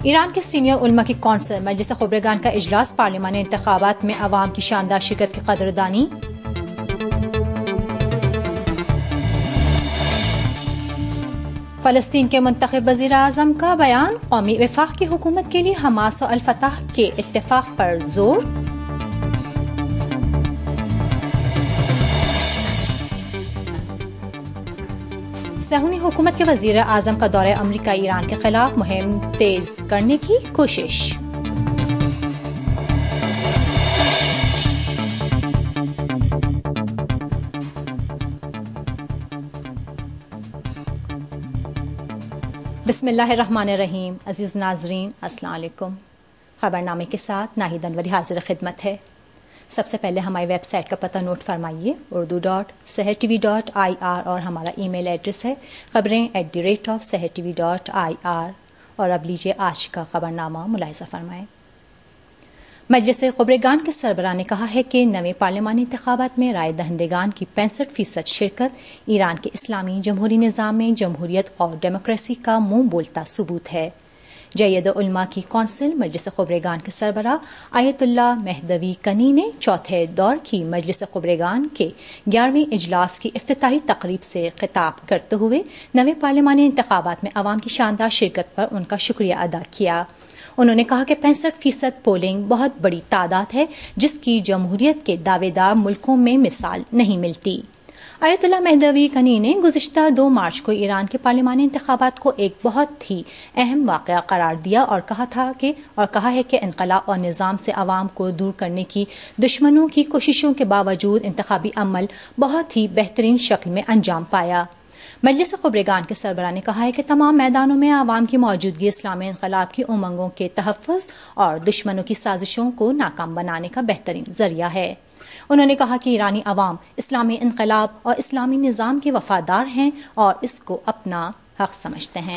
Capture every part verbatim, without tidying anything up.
ایران کے سینئر علماء کی کونسل مجلس خبرگان کا اجلاس، پارلیمانی انتخابات میں عوام کی شاندار شرکت کی قدردانی۔ فلسطین کے منتخب وزیر اعظم کا بیان، قومی وفاق کی حکومت کے لیے حماس اور الفتح کے اتفاق پر زور۔ صہیونی حکومت کے وزیر اعظم کا دورہ امریکہ، ایران کے خلاف مہم تیز کرنے کی کوشش۔ بسم اللہ الرحمن الرحیم۔ عزیز ناظرین، السلام علیکم۔ خبرنامے کے ساتھ ناہید انوری حاضر خدمت ہے۔ سب سے پہلے ہماری ویب سائٹ کا پتہ نوٹ فرمائیے، Urdu dot Sahar T V dot I R, اور ہمارا ای میل ایڈریس ہے خبریں at the rate of Sahar T V dot I R. اور اب لیجیے آج کا خبرنامہ ملاحظہ فرمائیں۔ مجلس خبرگان کے سربراہ نے کہا ہے کہ نویں پارلیمانی انتخابات میں رائے دہندگان کی پینسٹھ فیصد شرکت ایران کے اسلامی جمہوری نظام میں جمہوریت اور ڈیموکریسی کا منہ بولتا ثبوت ہے۔ جید علماء کی کونسل مجلس خبرگان کے سربراہ آیت اللہ مہدوی کنی نے چوتھے دور کی مجلس خبرگان کے گیارہویں اجلاس کی افتتاحی تقریب سے خطاب کرتے ہوئے نویں پارلیمانی انتخابات میں عوام کی شاندار شرکت پر ان کا شکریہ ادا کیا۔ انہوں نے کہا کہ پینسٹھ فیصد پولنگ بہت بڑی تعداد ہے، جس کی جمہوریت کے دعوے دار ملکوں میں مثال نہیں ملتی۔ آیت اللہ مہدوی کنی نے گزشتہ دو مارچ کو ایران کے پارلیمانی انتخابات کو ایک بہت ہی اہم واقعہ قرار دیا اور کہا تھا کہ اور کہا ہے کہ انقلاب اور نظام سے عوام کو دور کرنے کی دشمنوں کی کوششوں کے باوجود انتخابی عمل بہت ہی بہترین شکل میں انجام پایا۔ مجلس خبرگان کے سربراہ نے کہا ہے کہ تمام میدانوں میں عوام کی موجودگی اسلامی انقلاب کی امنگوں کے تحفظ اور دشمنوں کی سازشوں کو ناکام بنانے کا بہترین ذریعہ ہے۔ انہوں نے کہا کہ ایرانی عوام اسلامی انقلاب اور اسلامی نظام کے وفادار ہیں اور اس کو اپنا حق سمجھتے ہیں۔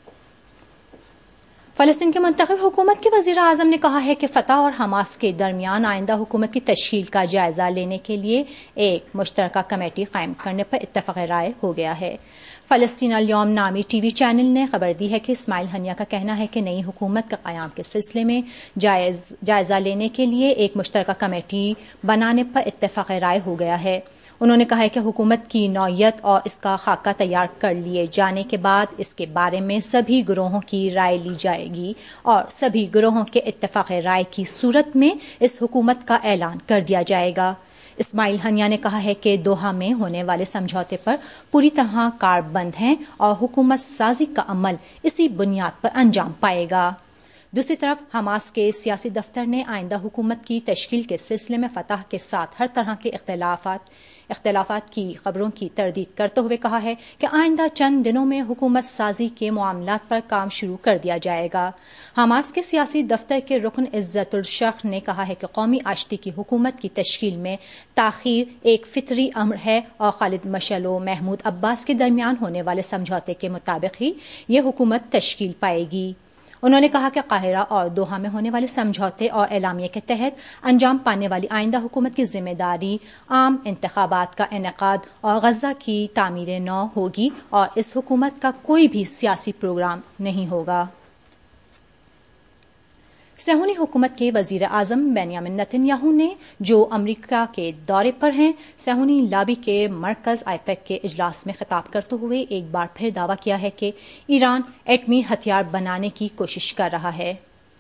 فلسطین کے منتخب حکومت کے وزیر اعظم نے کہا ہے کہ فتح اور حماس کے درمیان آئندہ حکومت کی تشکیل کا جائزہ لینے کے لیے ایک مشترکہ کمیٹی قائم کرنے پر اتفاق رائے ہو گیا ہے۔ فلسطین اليوم نامی ٹی وی چینل نے خبر دی ہے کہ اسماعیل ہنیہ کا کہنا ہے کہ نئی حکومت کے قیام کے سلسلے میں جائز جائزہ لینے کے لیے ایک مشترکہ کمیٹی بنانے پر اتفاق رائے ہو گیا ہے۔ انہوں نے کہا ہے کہ حکومت کی نوعیت اور اس کا خاکہ تیار کر لیے جانے کے بعد اس کے بارے میں سبھی گروہوں کی رائے لی جائے گی اور سبھی گروہوں کے اتفاق رائے کی صورت میں اس حکومت کا اعلان کر دیا جائے گا۔ اسماعیل ہنیہ نے کہا ہے کہ دوحہ میں ہونے والے سمجھوتے پر پوری طرح کار بند ہیں اور حکومت سازی کا عمل اسی بنیاد پر انجام پائے گا۔ دوسری طرف حماس کے سیاسی دفتر نے آئندہ حکومت کی تشکیل کے سلسلے میں فتح کے ساتھ ہر طرح کے اختلافات اختلافات کی خبروں کی تردید کرتے ہوئے کہا ہے کہ آئندہ چند دنوں میں حکومت سازی کے معاملات پر کام شروع کر دیا جائے گا۔ حماس کے سیاسی دفتر کے رکن عزت الشرق نے کہا ہے کہ قومی آشتی کی حکومت کی تشکیل میں تاخیر ایک فطری امر ہے اور خالد مشعل و محمود عباس کے درمیان ہونے والے سمجھوتے کے مطابق ہی یہ حکومت تشکیل پائے گی۔ انہوں نے کہا کہ قاہرہ اور دوحہ میں ہونے والے سمجھوتے اور اعلامیے کے تحت انجام پانے والی آئندہ حکومت کی ذمہ داری عام انتخابات کا انعقاد اور غزہ کی تعمیر نو ہوگی اور اس حکومت کا کوئی بھی سیاسی پروگرام نہیں ہوگا۔ صہیونی حکومت کے وزیر اعظم بنیامین نتن یاہو نے جو امریکہ کے دورے پر ہیں، صہیونی لابی کے مرکز آئی پیک کے اجلاس میں خطاب کرتے ہوئے ایک بار پھر دعویٰ کیا ہے کہ ایران ایٹمی ہتھیار بنانے کی کوشش کر رہا ہے۔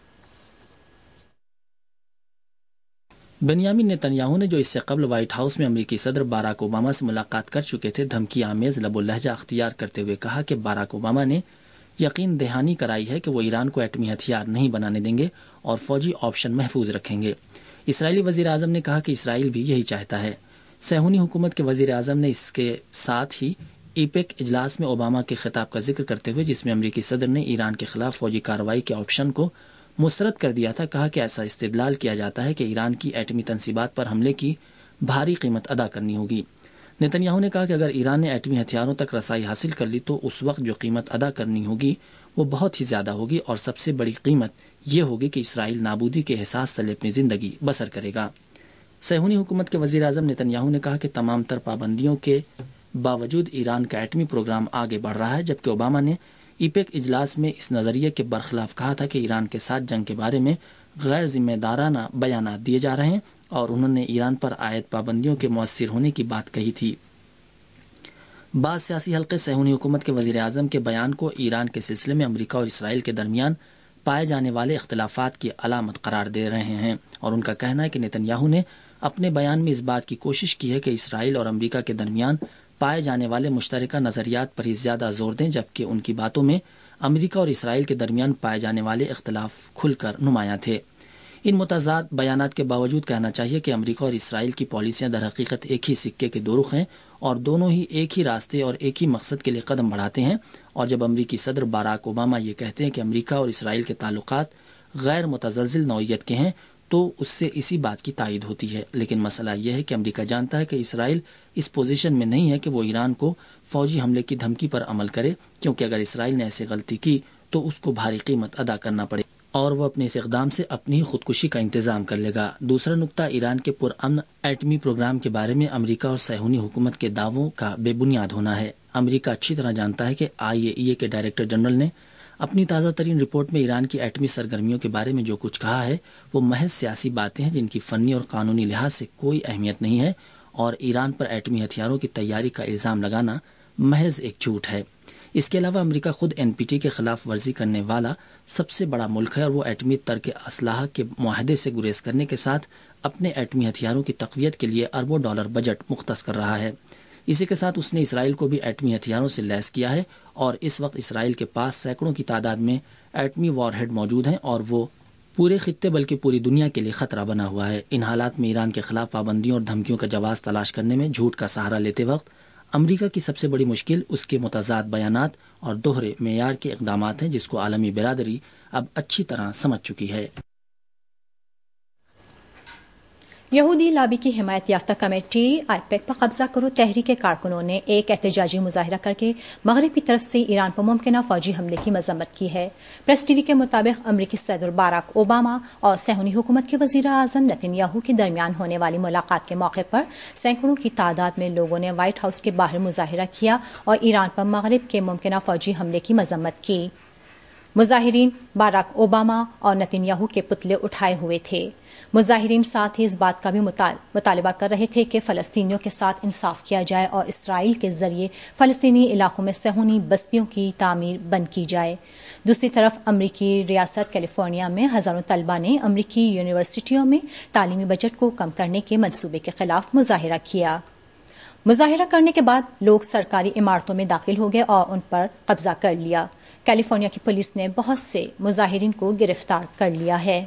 بنیامین نتن یاہو نے جو اس سے قبل وائٹ ہاؤس میں امریکی صدر باراک اوباما سے ملاقات کر چکے تھے، دھمکی آمیز لب و لہجہ اختیار کرتے ہوئے کہا کہ باراک اوباما نے یقین دہانی کرائی ہے کہ وہ ایران کو ایٹمی ہتھیار نہیں بنانے دیں گے اور فوجی آپشن محفوظ رکھیں گے۔ اسرائیلی وزیر اعظم نے کہا کہ اسرائیل بھی یہی چاہتا ہے۔ صہیونی حکومت کے وزیر اعظم نے اس کے ساتھ ہی ای پیک اجلاس میں اوباما کے خطاب کا ذکر کرتے ہوئے، جس میں امریکی صدر نے ایران کے خلاف فوجی کارروائی کے آپشن کو مسترد کر دیا تھا، کہا کہ ایسا استدلال کیا جاتا ہے کہ ایران کی ایٹمی تنصیبات پر حملے کی بھاری قیمت ادا کرنی ہوگی۔ نتن یاہو نے کہا کہ اگر ایران نے ایٹمی ہتھیاروں تک رسائی حاصل کر لی تو اس وقت جو قیمت ادا کرنی ہوگی وہ بہت ہی زیادہ ہوگی، اور سب سے بڑی قیمت یہ ہوگی کہ اسرائیل نابودی کے احساس تلے اپنی زندگی بسر کرے گا۔ صہیونی حکومت کے وزیر اعظم نتن یاہو نے کہا کہ تمام تر پابندیوں کے باوجود ایران کا ایٹمی پروگرام آگے بڑھ رہا ہے، جبکہ اوباما نے ایپیک اجلاس میں اس نظریے کے برخلاف کہا تھا کہ ایران کے ساتھ جنگ کے بارے میں غیر ذمہ دارانہ بیانات دیے جا رہے ہیں، اور انہوں نے ایران پر عائد پابندیوں کے مؤثر ہونے کی بات کہی تھی۔ بعض سیاسی حلقے صہیونی حکومت کے وزیر اعظم کے بیان کو ایران کے سلسلے میں امریکہ اور اسرائیل کے درمیان پائے جانے والے اختلافات کی علامت قرار دے رہے ہیں، اور ان کا کہنا ہے کہ نیتن یاہو نے اپنے بیان میں اس بات کی کوشش کی ہے کہ اسرائیل اور امریکہ کے درمیان پائے جانے والے مشترکہ نظریات پر ہی زیادہ زور دیں، جبکہ ان کی باتوں میں امریکہ اور اسرائیل کے درمیان پائے جانے والے اختلاف کھل کر نمایاں تھے۔ ان متضاد بیانات کے باوجود کہنا چاہیے کہ امریکہ اور اسرائیل کی پالیسیاں در حقیقت ایک ہی سکے کے دو رخ ہیں، اور دونوں ہی ایک ہی راستے اور ایک ہی مقصد کے لیے قدم بڑھاتے ہیں۔ اور جب امریکی صدر باراک اوباما یہ کہتے ہیں کہ امریکہ اور اسرائیل کے تعلقات غیر متزلزل نوعیت کے ہیں، تو اس سے اسی بات کی تائید ہوتی ہے۔ لیکن مسئلہ یہ ہے کہ امریکہ جانتا ہے کہ اسرائیل اس پوزیشن میں نہیں ہے کہ وہ ایران کو فوجی حملے کی دھمکی پر عمل کرے، کیونکہ اگر اسرائیل نے ایسی غلطی کی تو اس کو بھاری قیمت ادا کرنا پڑے اور وہ اپنے اس اقدام سے اپنی خودکشی کا انتظام کر لے گا۔ دوسرا نقطہ ایران کے پرامن ایٹمی پروگرام کے بارے میں امریکہ اور صہیونی حکومت کے دعووں کا بے بنیاد ہونا ہے۔ امریکہ اچھی طرح جانتا ہے کہ آئی اے ای اے کے ڈائریکٹر جنرل نے اپنی تازہ ترین رپورٹ میں ایران کی ایٹمی سرگرمیوں کے بارے میں جو کچھ کہا ہے وہ محض سیاسی باتیں ہیں جن کی فنی اور قانونی لحاظ سے کوئی اہمیت نہیں ہے، اور ایران پر ایٹمی ہتھیاروں کی تیاری کا الزام لگانا محض ایک جھوٹ ہے۔ اس کے علاوہ امریکہ خود این پی ٹی کے خلاف ورزی کرنے والا سب سے بڑا ملک ہے، اور وہ ایٹمی ترک اسلحہ کے معاہدے سے گریز کرنے کے ساتھ اپنے ایٹمی ہتھیاروں کی تقویت کے لیے اربوں ڈالر بجٹ مختص کر رہا ہے۔ اسی کے ساتھ اس نے اسرائیل کو بھی ایٹمی ہتھیاروں سے لیس کیا ہے، اور اس وقت اسرائیل کے پاس سینکڑوں کی تعداد میں ایٹمی وار ہیڈ موجود ہیں، اور وہ پورے خطے بلکہ پوری دنیا کے لیے خطرہ بنا ہوا ہے۔ ان حالات میں ایران کے خلاف پابندیوں اور دھمکیوں کا جواز تلاش کرنے میں جھوٹ کا سہارا لیتے وقت امریکہ کی سب سے بڑی مشکل اس کے متضاد بیانات اور دوہرے معیار کے اقدامات ہیں، جس کو عالمی برادری اب اچھی طرح سمجھ چکی ہے۔ یہودی لابی کی حمایت یافتہ کمیٹی آئی پیک پر قبضہ کرو تحریک کے کارکنوں نے ایک احتجاجی مظاہرہ کر کے مغرب کی طرف سے ایران پر ممکنہ فوجی حملے کی مذمت کی ہے۔ پریس ٹی وی کے مطابق امریکی صدر باراک اوباما اور صہیونی حکومت کے وزیر اعظم نیتن یاہو کے درمیان ہونے والی ملاقات کے موقع پر سینکڑوں کی تعداد میں لوگوں نے وائٹ ہاؤس کے باہر مظاہرہ کیا اور ایران پر مغرب کے ممکنہ فوجی حملے کی مذمت کی۔ مظاہرین باراک اوباما اور نیتن یاہو کے پتلے اٹھائے ہوئے تھے۔ مظاہرین ساتھ ہی اس بات کا بھی مطالبہ کر رہے تھے کہ فلسطینیوں کے ساتھ انصاف کیا جائے اور اسرائیل کے ذریعے فلسطینی علاقوں میں صہیونی بستیوں کی تعمیر بند کی جائے۔ دوسری طرف امریکی ریاست کیلیفورنیا میں ہزاروں طلبہ نے امریکی یونیورسٹیوں میں تعلیمی بجٹ کو کم کرنے کے منصوبے کے خلاف مظاہرہ کیا۔ مظاہرہ کرنے کے بعد لوگ سرکاری عمارتوں میں داخل ہو گئے اور ان پر قبضہ کر لیا۔ کیلیفورنیا کی پولیس نے بہت سے مظاہرین کو گرفتار کر لیا ہے۔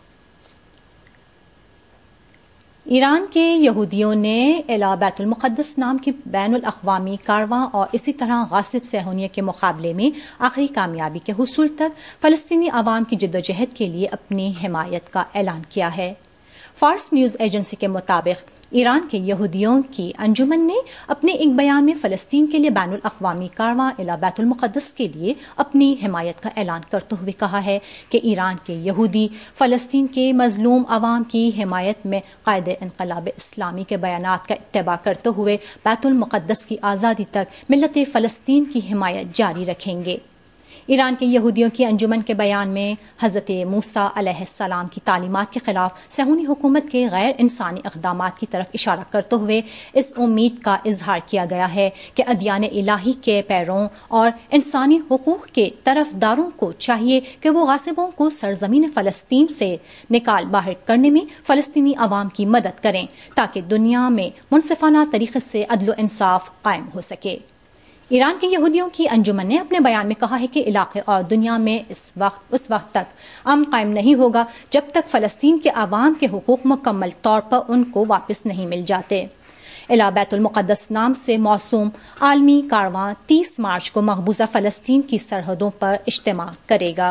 ایران کے یہودیوں نے الی بیت المقدس نام کی بین الاقوامی کارواں اور اسی طرح غاصب صہیونیت کے مقابلے میں آخری کامیابی کے حصول تک فلسطینی عوام کی جدوجہد کے لیے اپنی حمایت کا اعلان کیا ہے۔ فارس نیوز ایجنسی کے مطابق ایران کے یہودیوں کی انجمن نے اپنے ایک بیان میں فلسطین کے لیے بین الاقوامی کارواں الی بیت المقدس کے لیے اپنی حمایت کا اعلان کرتے ہوئے کہا ہے کہ ایران کے یہودی فلسطین کے مظلوم عوام کی حمایت میں قائد انقلاب اسلامی کے بیانات کا اتباع کرتے ہوئے بیت المقدس کی آزادی تک ملت فلسطین کی حمایت جاری رکھیں گے۔ ایران کے یہودیوں کی انجمن کے بیان میں حضرت موسیٰ علیہ السلام کی تعلیمات کے خلاف صہیونی حکومت کے غیر انسانی اقدامات کی طرف اشارہ کرتے ہوئے اس امید کا اظہار کیا گیا ہے کہ ادیان الہی کے پیروں اور انسانی حقوق کے طرفداروں کو چاہیے کہ وہ غاصبوں کو سرزمین فلسطین سے نکال باہر کرنے میں فلسطینی عوام کی مدد کریں تاکہ دنیا میں منصفانہ طریقے سے عدل و انصاف قائم ہو سکے۔ ایران کے یہودیوں کی انجمن نے اپنے بیان میں کہا ہے کہ علاقے اور دنیا میں اس وقت اس وقت تک امن قائم نہیں ہوگا جب تک فلسطین کے عوام کے حقوق مکمل طور پر ان کو واپس نہیں مل جاتے۔ الی بیت المقدس نام سے موسوم عالمی کارواں تیس مارچ کو مقبوضہ فلسطین کی سرحدوں پر اجتماع کرے گا۔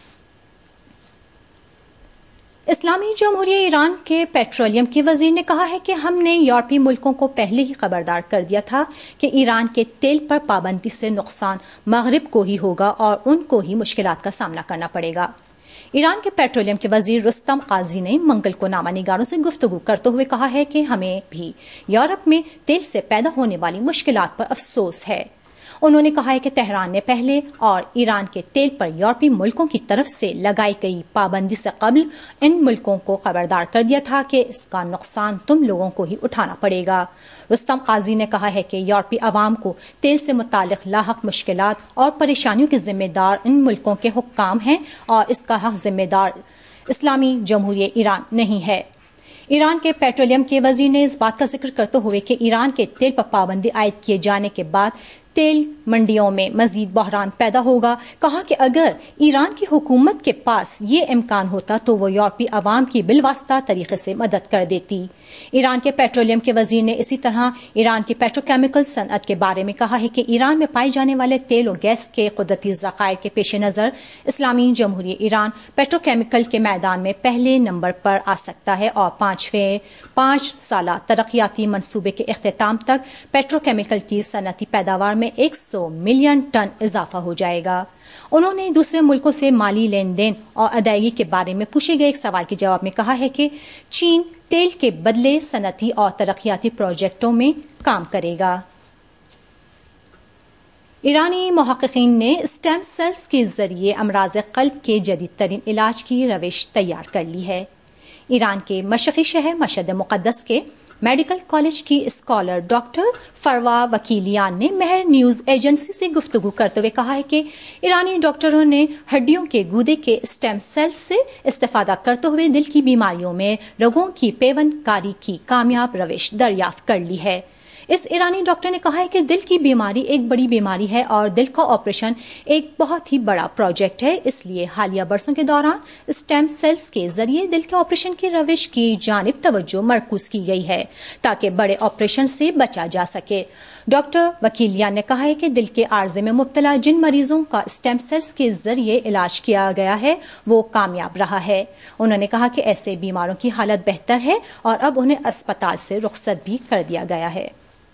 اسلامی جمہوریہ ایران کے پیٹرولیم کے وزیر نے کہا ہے کہ ہم نے یورپی ملکوں کو پہلے ہی خبردار کر دیا تھا کہ ایران کے تیل پر پابندی سے نقصان مغرب کو ہی ہوگا اور ان کو ہی مشکلات کا سامنا کرنا پڑے گا۔ ایران کے پیٹرولیم کے وزیر رستم قاضی نے منگل کو نامہ نگاروں سے گفتگو کرتے ہوئے کہا ہے کہ ہمیں بھی یورپ میں تیل سے پیدا ہونے والی مشکلات پر افسوس ہے۔ انہوں نے کہا ہے کہ تہران نے پہلے اور ایران کے تیل پر یورپی ملکوں کی طرف سے لگائی گئی پابندی سے قبل ان ملکوں کو خبردار کر دیا تھا کہ اس کا نقصان تم لوگوں کو ہی اٹھانا پڑے گا۔ رستم قاضی نے کہا ہے کہ یورپی عوام کو تیل سے متعلق لاحق مشکلات اور پریشانیوں کے ذمہ دار ان ملکوں کے حکام ہیں اور اس کا حق ذمہ دار اسلامی جمہوریہ ایران نہیں ہے۔ ایران کے پیٹرولیم کے وزیر نے اس بات کا ذکر کرتے ہوئے کہ ایران کے تیل پر پابندی عائد کیے جانے کے بعد تیل منڈیوں میں مزید بحران پیدا ہوگا، کہا کہ اگر ایران کی حکومت کے پاس یہ امکان ہوتا تو وہ یورپی عوام کی بالواسطہ طریقے سے مدد کر دیتی۔ ایران کے پیٹرولیم کے وزیر نے اسی طرح ایران کی پیٹروکیمیکل صنعت کے بارے میں کہا ہے کہ ایران میں پائے جانے والے تیل اور گیس کے قدرتی ذخائر کے پیش نظر اسلامی جمہوریہ ایران پیٹروکیمیکل کے میدان میں پہلے نمبر پر آ سکتا ہے اور پانچویں پانچ سالہ ترقیاتی منصوبے کے اختتام تک پیٹروکیمیکل کی صنعتی پیداوار میں ایک سو ملین ٹن اضافہ ہو جائے گا۔ انہوں نے دوسرے ملکوں سے مالی لین دین اور ادائیگی کے بارے میں پوچھے گئے ایک سوال کے جواب میں کہا ہے کہ چین تیل کے بدلے صنعتی اور ترقیاتی پروجیکٹوں میں کام کرے گا۔ ایرانی محققین نے اسٹیم سیلز کے ذریعے امراض قلب کے جدید ترین علاج کی روش تیار کر لی ہے۔ ایران کے مشرقی شہر مشہد مقدس کے میڈیکل کالج کی اسکالر ڈاکٹر فروا وکیلیان نے مہر نیوز ایجنسی سے گفتگو کرتے ہوئے کہا ہے کہ ایرانی ڈاکٹروں نے ہڈیوں کے گودے کے اسٹیم سیلز سے استفادہ کرتے ہوئے دل کی بیماریوں میں رگوں کی پیوند کاری کی کامیاب روش دریافت کر لی ہے۔ اس ایرانی ڈاکٹر نے کہا ہے کہ دل کی بیماری ایک بڑی بیماری ہے اور دل کا آپریشن ایک بہت ہی بڑا پروجیکٹ ہے، اس لیے حالیہ برسوں کے دوران اسٹیم سیلز کے ذریعے دل کے آپریشن کی روش کی جانب توجہ مرکوز کی گئی ہے تاکہ بڑے آپریشن سے بچا جا سکے۔ ڈاکٹر وکیلیان نے کہا ہے کہ دل کے عارضے میں مبتلا جن مریضوں کا اسٹیم سیلز کے ذریعے علاج کیا گیا ہے وہ کامیاب رہا ہے۔ انہوں نے کہا کہ ایسے بیماروں کی حالت بہتر ہے اور اب انہیں اسپتال سے رخصت بھی کر دیا گیا ہے۔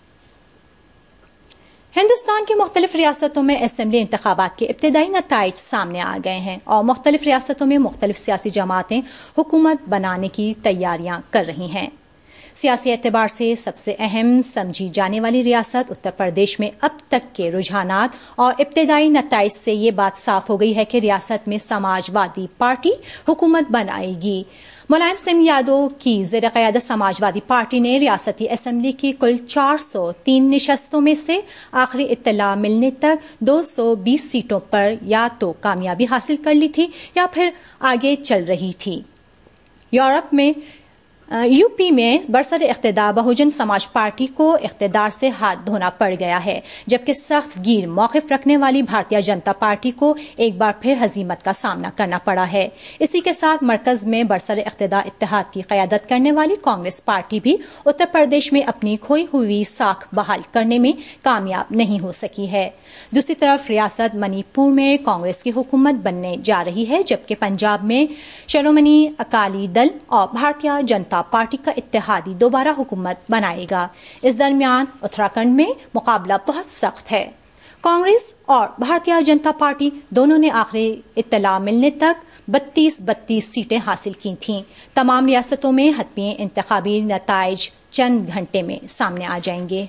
ہندوستان کی مختلف ریاستوں میں اسمبلی انتخابات کے ابتدائی نتائج سامنے آ گئے ہیں اور مختلف ریاستوں میں مختلف سیاسی جماعتیں حکومت بنانے کی تیاریاں کر رہی ہیں۔ سیاسی اعتبار سے سب سے اہم سمجھی جانے والی ریاست اتر پردیش میں اب تک کے رجحانات اور ابتدائی نتائج سے یہ بات صاف ہو گئی ہے کہ ریاست میں سماج وادی پارٹی حکومت بنائے گی۔ ملائم سنگھ یادو کی زیر قیادت سماج وادی پارٹی نے ریاستی اسمبلی کی کل چار سو تین نشستوں میں سے آخری اطلاع ملنے تک دو سو بیس سیٹوں پر یا تو کامیابی حاصل کر لی تھی یا پھر آگے چل رہی تھی۔ یورپ میں یو پی میں برسر اقتدار بہوجن سماج پارٹی کو اقتدار سے ہاتھ دھونا پڑ گیا ہے، جبکہ سخت گیر موقف رکھنے والی بھارتیہ جنتا پارٹی کو ایک بار پھر ہزیمت کا سامنا کرنا پڑا ہے۔ اسی کے ساتھ مرکز میں برسر اقتدار اتحاد کی قیادت کرنے والی کانگریس پارٹی بھی اتر پردیش میں اپنی کھوئی ہوئی ساکھ بحال کرنے میں کامیاب نہیں ہو سکی ہے۔ دوسری طرف ریاست منی پور میں کانگریس کی حکومت بننے جا رہی ہے، جبکہ پنجاب میں شرومنی اکالی دل اور بھارتیہ جنتا پارٹی کا اتحادی دوبارہ حکومت بنائے گا۔ اس درمیان اتراکھنڈ میں مقابلہ بہت سخت ہے۔ کانگریس اور بھارتیہ جنتا پارٹی دونوں نے آخری اطلاع ملنے تک بتیس بتیس سیٹیں حاصل کی تھیں۔ تمام ریاستوں میں حتمی انتخابی نتائج چند گھنٹے میں سامنے آ جائیں گے۔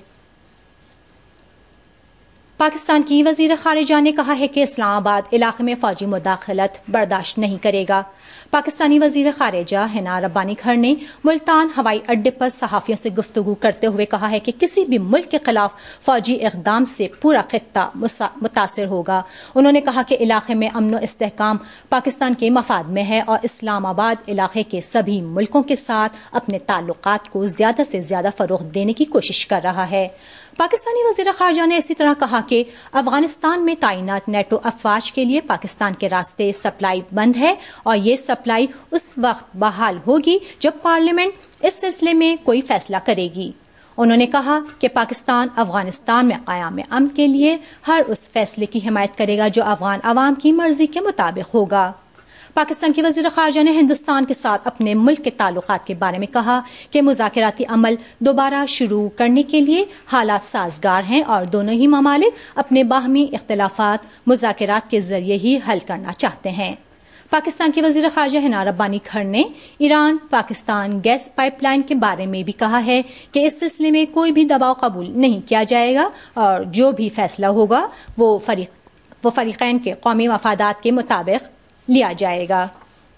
پاکستان کی وزیر خارجہ نے کہا ہے کہ اسلام آباد علاقے میں فوجی مداخلت برداشت نہیں کرے گا۔ پاکستانی وزیر خارجہ حنا ربانی کھر نے ملتان ہوائی اڈے پر صحافیوں سے گفتگو کرتے ہوئے کہا ہے کہ کسی بھی ملک کے خلاف فوجی اقدام سے پورا خطہ متاثر ہوگا۔ انہوں نے کہا کہ علاقے میں امن و استحکام پاکستان کے مفاد میں ہے اور اسلام آباد علاقے کے سبھی ملکوں کے ساتھ اپنے تعلقات کو زیادہ سے زیادہ فروغ دینے کی کوشش کر رہا ہے۔ پاکستانی وزیر خارجہ نے اسی طرح کہا کہ افغانستان میں تعینات نیٹو افواج کے لیے پاکستان کے راستے سپلائی بند ہے اور یہ سپلائی اس وقت بحال ہوگی جب پارلیمنٹ اس سلسلے میں کوئی فیصلہ کرے گی۔ انہوں نے کہا کہ پاکستان افغانستان میں قیام امن کے لیے ہر اس فیصلے کی حمایت کرے گا جو افغان عوام کی مرضی کے مطابق ہوگا۔ پاکستان کی وزیر خارجہ نے ہندوستان کے ساتھ اپنے ملک کے تعلقات کے بارے میں کہا کہ مذاکراتی عمل دوبارہ شروع کرنے کے لیے حالات سازگار ہیں اور دونوں ہی ممالک اپنے باہمی اختلافات مذاکرات کے ذریعے ہی حل کرنا چاہتے ہیں۔ پاکستان کے وزیر خارجہ ہنا ربانی کھر نے Iran Pakistan gas pipeline کے بارے میں بھی کہا ہے کہ اس سلسلے میں کوئی بھی دباؤ قبول نہیں کیا جائے گا اور جو بھی فیصلہ ہوگا وہ فریق وہ فریقین کے قومی مفادات کے مطابق لیا جائے گا۔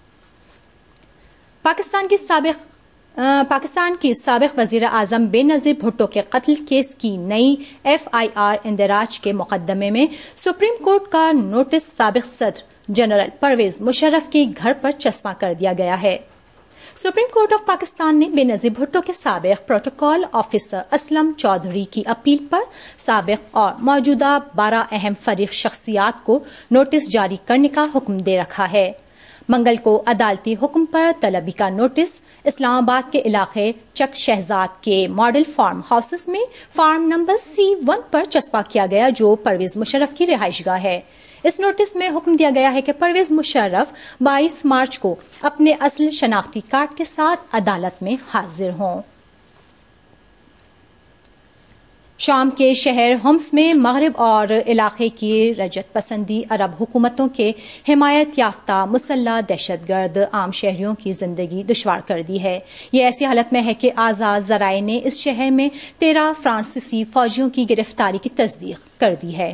پاکستان کی سابق پاکستان کی سابق وزیر اعظم بے نظیر بھٹو کے قتل کیس کی نئی ایف آئی آر اندراج کے مقدمے میں سپریم کورٹ کا نوٹس سابق صدر جنرل پرویز مشرف کے گھر پر چسپاں کر دیا گیا ہے۔ سپریم کورٹ آف پاکستان نے بے نظیر بھٹو کے سابق پروٹوکول آفیسر اسلم چودھری کی اپیل پر سابق اور موجودہ بارہ اہم فریق شخصیات کو نوٹس جاری کرنے کا حکم دے رکھا ہے۔ منگل کو عدالتی حکم پر طلبی کا نوٹس اسلام آباد کے علاقے چک شہزاد کے ماڈل فارم ہاؤسز میں فارم نمبر سی ون پر چسپاں کیا گیا جو پرویز مشرف کی رہائش گاہ ہے۔ اس نوٹس میں حکم دیا گیا ہے کہ پرویز مشرف بائیس مارچ کو اپنے اصل شناختی کارڈ کے ساتھ عدالت میں حاضر ہوں۔ شام کے شہر ہومس میں مغرب اور علاقے کی رجت پسندی عرب حکومتوں کے حمایت یافتہ مسلح دہشت گرد عام شہریوں کی زندگی دشوار کر دی ہے۔ یہ ایسی حالت میں ہے کہ آزاد ذرائع نے اس شہر میں تیرہ فرانسیسی فوجیوں کی گرفتاری کی تصدیق کر دی ہے۔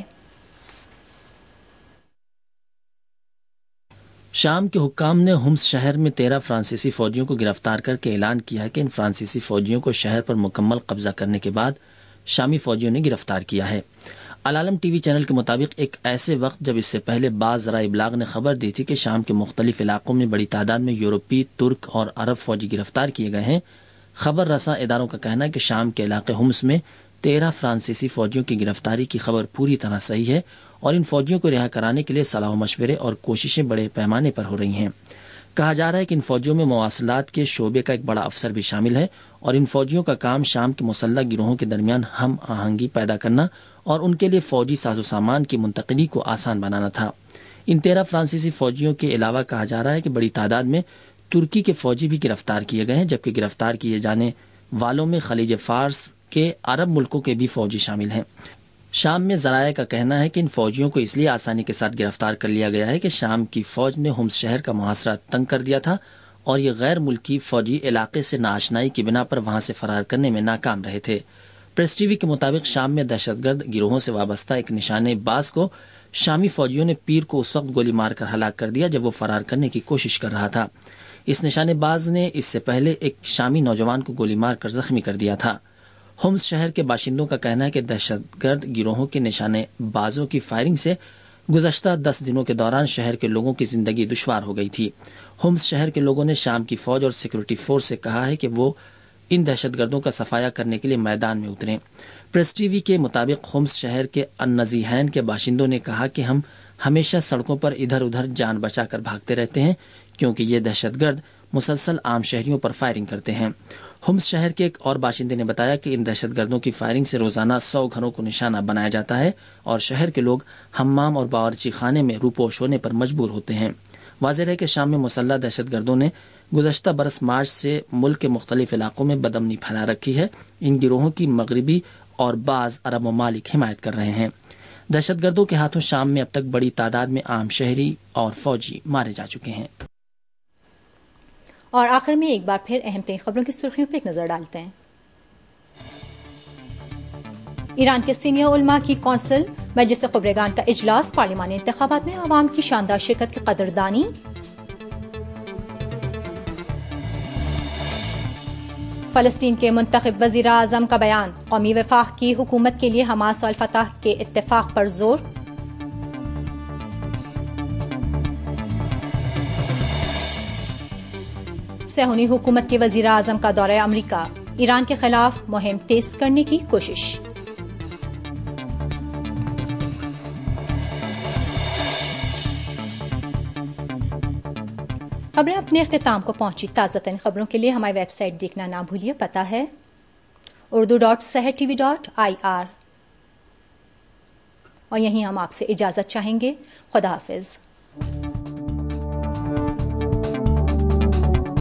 شام کے حکام نے ہومس شہر میں تیرہ فرانسیسی فوجیوں کو گرفتار کر کے اعلان کیا ہے کہ ان فرانسیسی فوجیوں کو شہر پر مکمل قبضہ کرنے کے بعد شامی فوجیوں نے گرفتار کیا ہے۔ العالم ٹی وی چینل کے مطابق ایک ایسے وقت جب اس سے پہلے بعض ذرائع ابلاغ نے خبر دی تھی کہ شام کے مختلف علاقوں میں بڑی تعداد میں یورپی، ترک اور عرب فوجی گرفتار کیے گئے ہیں، خبر رساں اداروں کا کہنا ہے کہ شام کے علاقے ہومس میں تیرہ فرانسیسی فوجیوں کی گرفتاری کی خبر پوری طرح صحیح ہے اور ان فوجیوں کو رہا کرانے کے لیے صلاح و مشورے اور کوششیں بڑے پیمانے پر ہو رہی ہیں۔ کہا جا رہا ہے کہ ان فوجیوں میں مواصلات کے شعبے کا ایک بڑا افسر بھی شامل ہے اور ان فوجیوں کا کام شام کے مسلح گروہوں کے درمیان ہم آہنگی پیدا کرنا اور ان کے لیے فوجی ساز و سامان کی منتقلی کو آسان بنانا تھا۔ ان تیرہ فرانسیسی فوجیوں کے علاوہ کہا جا رہا ہے کہ بڑی تعداد میں ترکی کے فوجی بھی گرفتار کیے گئے ہیں، جبکہ گرفتار کیے جانے والوں میں خلیج فارس کے عرب ملکوں کے بھی فوجی شامل ہیں۔ شام میں ذرائع کا کہنا ہے کہ ان فوجیوں کو اس لیے آسانی کے ساتھ گرفتار کر لیا گیا ہے کہ شام کی فوج نے ہومس شہر کا محاصرہ تنگ کر دیا تھا اور یہ غیر ملکی فوجی علاقے سے ناآشنائی کی بنا پر وہاں سے فرار کرنے میں ناکام رہے تھے۔ پریس ٹی وی کے مطابق شام میں دہشت گرد گروہوں سے وابستہ ایک نشانے باز کو شامی فوجیوں نے پیر کو اس وقت گولی مار کر ہلاک کر دیا جب وہ فرار کرنے کی کوشش کر رہا تھا۔ اس نشانے باز نے اس سے پہلے ایک شامی نوجوان کو گولی مار کر زخمی کر دیا تھا۔ ہومس شہر کے باشندوں کا کہنا ہے کہ دہشت گرد گروہوں کے نشانے بازوں کی فائرنگ سے گزشتہ دس دنوں کے دوران شہر کے لوگوں کی زندگی دشوار ہو گئی تھی۔ ہومس شہر کے لوگوں نے شام کی فوج اور سیکورٹی فورس سے کہا ہے کہ وہ ان دہشت گردوں کا صفایا کرنے کے لیے میدان میں اتریں۔ پریس ٹی وی کے مطابق ہومس شہر کے النزیحین کے باشندوں نے کہا کہ ہم ہمیشہ سڑکوں پر ادھر ادھر جان بچا کر بھاگتے رہتے ہیں کیونکہ یہ دہشت گرد مسلسل عام شہریوں پر فائرنگ کرتے ہیں۔ ہومس شہر کے ایک اور باشندے نے بتایا کہ ان دہشت گردوں کی فائرنگ سے روزانہ سو گھروں کو نشانہ بنایا جاتا ہے اور شہر کے لوگ حمام اور باورچی خانے میں روپوش ہونے پر مجبور ہوتے ہیں۔ واضح ہے کہ شام میں مسلح دہشت گردوں نے گزشتہ برس مارچ سے ملک کے مختلف علاقوں میں بدامنی پھیلا رکھی ہے۔ ان گروہوں کی مغربی اور بعض عرب ممالک حمایت کر رہے ہیں۔ دہشت گردوں کے ہاتھوں شام میں اب تک بڑی تعداد میں عام شہری اور فوجی مارے جا چکے ہیں۔ اور آخر میں ایک بار پھر اہم ترین خبروں کی سرخیوں پہ ایک نظر ڈالتے ہیں۔ ایران کے سینئر علماء کی کونسل مجلس خبرگان کا اجلاس، پارلیمانی انتخابات میں عوام کی شاندار شرکت کی قدردانی۔ فلسطین کے منتخب وزیر اعظم کا بیان، قومی وفاق کی حکومت کے لیے حماس اور الفتح کے اتفاق پر زور۔ صہیونی حکومت کے وزیر اعظم کا دورہ امریکہ، ایران کے خلاف مہم تیز کرنے کی کوشش۔ خبریں اپنے اختتام کو پہنچی۔ تازہ ترین خبروں کے لیے ہماری ویب سائٹ دیکھنا نہ بھولیے، پتہ ہے Urdu dot Sahar T V dot I R, اور یہیں ہم آپ سے اجازت چاہیں گے۔ خدا حافظ۔